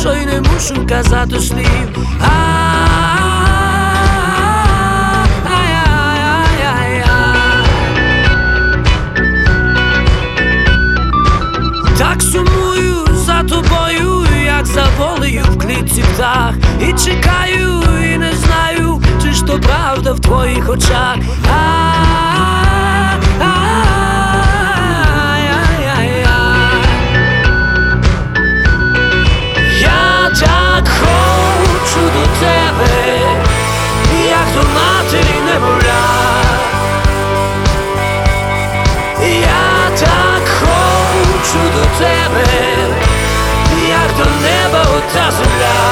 що й не мушу казати слів. Так сумую за тобою, як за волею в клітці птах. І чекаю, і не знаю, чи ж то правда в твоїх очах. Я так хочу до тебе, як до матері немовля. Я так хочу до тебе, як до неба ота земля.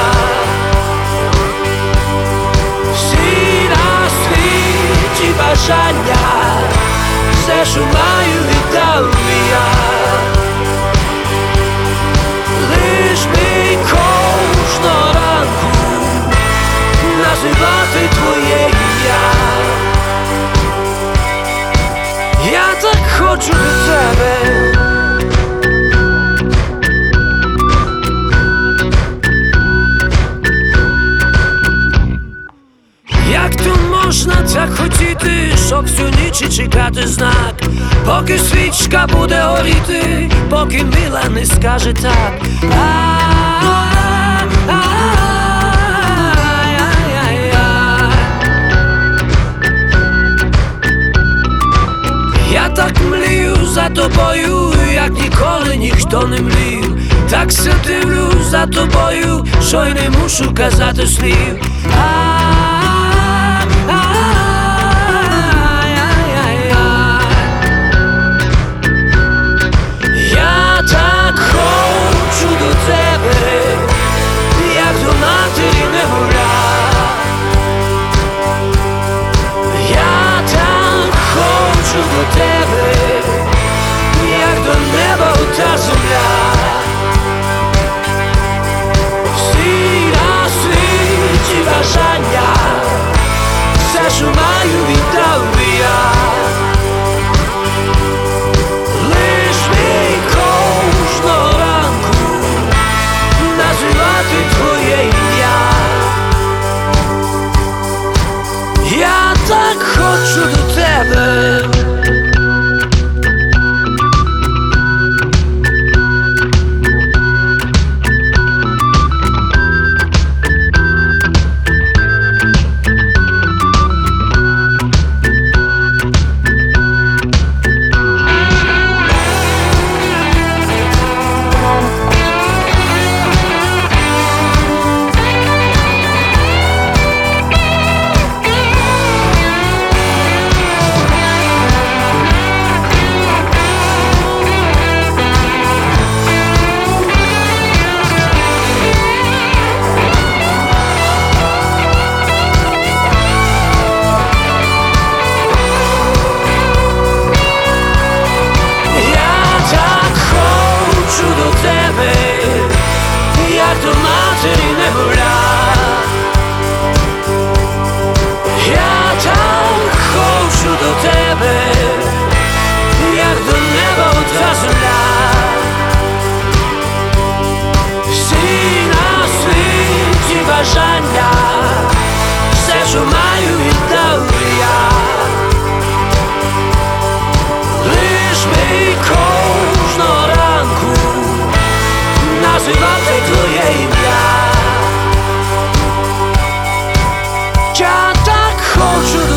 Всі на світі бажання, все, що маю, віддав я. Лиш мій кожного ранку називати твоє ім'я. Я так хочу до тебе. Як то можна так хотіти, щоб всю ніч чекати знак, поки свічка буде горіти, поки мила не скаже так. Я так млію за тобою, як ніколи ніхто не млів. Так се дивлю за тобою, що й не мушу казати слів. Я так хочу до тебе, як до матері немовля. Я так хочу до тебе, як до неба ота земля. Всі на світі бажання, все, що маю, віддав я. Лиш мій кожного ранку називати твоє ім'я. Я так хочу до тебе. Як до матері немовля. Я так хочу до тебе, як до неба ота земля. Всі на світі бажання, все, що маю, віддав я. Лиш мій кожного ранку називати твоє ім'я. Я так хочу